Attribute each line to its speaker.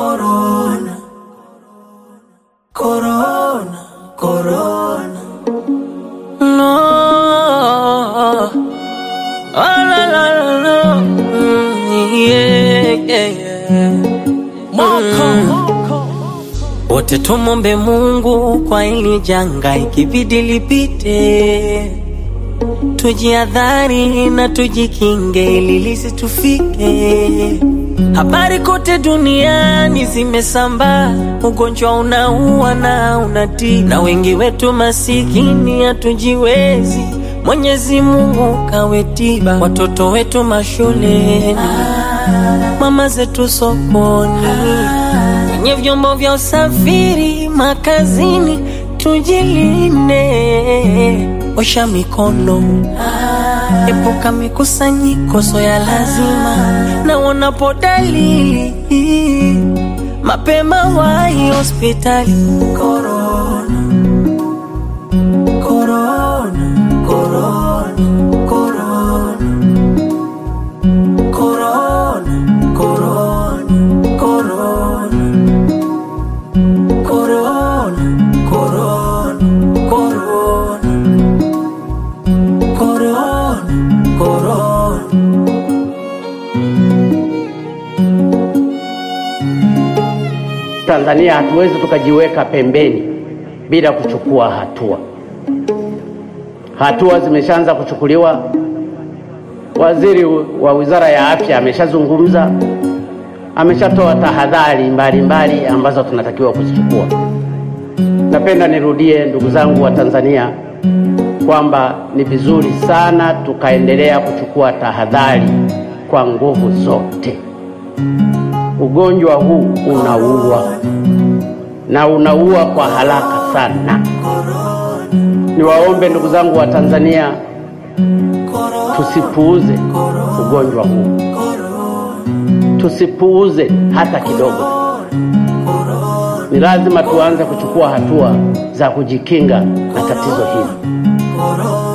Speaker 1: Corona, corona, corona. No, oh la la la, yeah, yeah, yeah. Wote tumombe Mungu kwa hili janga, ikibidi lipite. Tujiadhari na tujikinge ili lisitufike. Habari kote duniani zimesambaa, ugonjwa unaua na unatii, na wengi wetu masikini hatujiwezi. Mwenyezi Mungu kawe tiba, watoto wetu mashuleni, mama zetu sokoni, kwenye vyombo vya usafiri, makazini. Tujilinde, osha mikono, epuka mikusanyiko sio ya lazima, na unapo dalili mapema wahi hospitali. Corona, corona, corona, corona, corona, corona, corona, corona, corona, corona.
Speaker 2: Tanzania hatuwezi tukajiweka pembeni bila kuchukua hatua. Hatua zimeshaanza kuchukuliwa. Waziri wa Wizara ya Afya ameshazungumza, ameshatoa tahadhari mbalimbali ambazo tunatakiwa kuzichukua. Napenda nirudie, ndugu zangu wa Tanzania, kwamba ni vizuri sana tukaendelea kuchukua tahadhari kwa nguvu zote. Ugonjwa huu unaua, na unaua kwa haraka sana. Niwaombe ndugu zangu wa Tanzania, tusipuuze ugonjwa huu. Tusipuuze hata kidogo. Ni lazima tuanze kuchukua hatua za kujikinga na tatizo hili.